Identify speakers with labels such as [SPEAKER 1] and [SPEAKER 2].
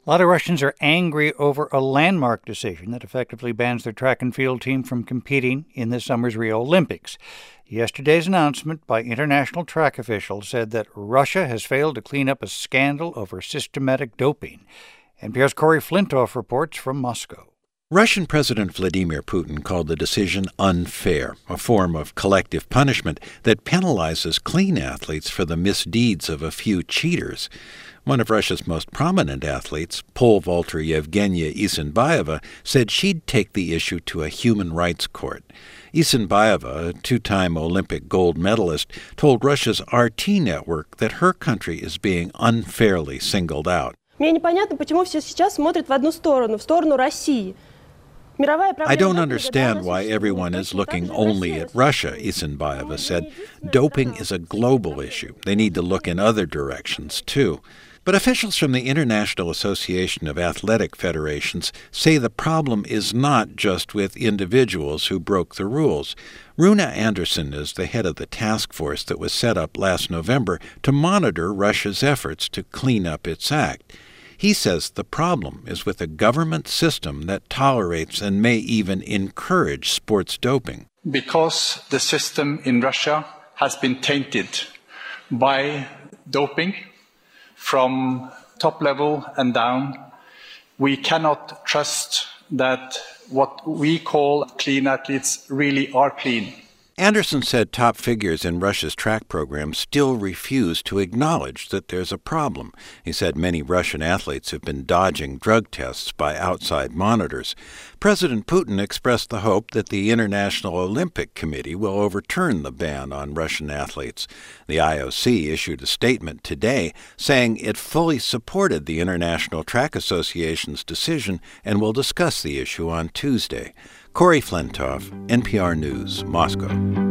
[SPEAKER 1] A lot of Russians are angry over a landmark decision that effectively bans their track and field team from competing in this summer's Rio Olympics. Yesterday's announcement by international track officials said that Russia has failed to clean up a scandal over systematic doping. NPR's Corey Flintoff reports from Moscow.
[SPEAKER 2] Russian President Vladimir Putin called the decision unfair, a form of collective punishment that penalizes clean athletes for the misdeeds of a few cheaters. One of Russia's most prominent athletes, pole vaulter Yevgenia Isinbayeva, said she'd take the issue to a human rights court. Isinbayeva, a two-time Olympic gold medalist, told Russia's RT network that her country is being unfairly singled out.
[SPEAKER 3] Мне непонятно, почему все сейчас смотрят в одну сторону, в сторону России.
[SPEAKER 2] I don't understand why everyone is looking only at Russia, Isinbayeva said. Doping is a global issue. They need to look in other directions, too. But officials from the International Association of Athletic Federations say the problem is not just with individuals who broke the rules. Rune Andersson is the head of the task force that was set up last November to monitor Russia's efforts to clean up its act. He says the problem is with a government system that tolerates and may even encourage sports doping.
[SPEAKER 4] Because the system in Russia has been tainted by doping from top level and down, we cannot trust that what we call clean athletes really are clean.
[SPEAKER 2] Andersson said top figures in Russia's track program still refuse to acknowledge that there's a problem. He said many Russian athletes have been dodging drug tests by outside monitors. President Putin expressed the hope that the International Olympic Committee will overturn the ban on Russian athletes. The IOC issued a statement today saying it fully supported the International Track Association's decision and will discuss the issue on Tuesday. Corey Flintoff, NPR News, Moscow.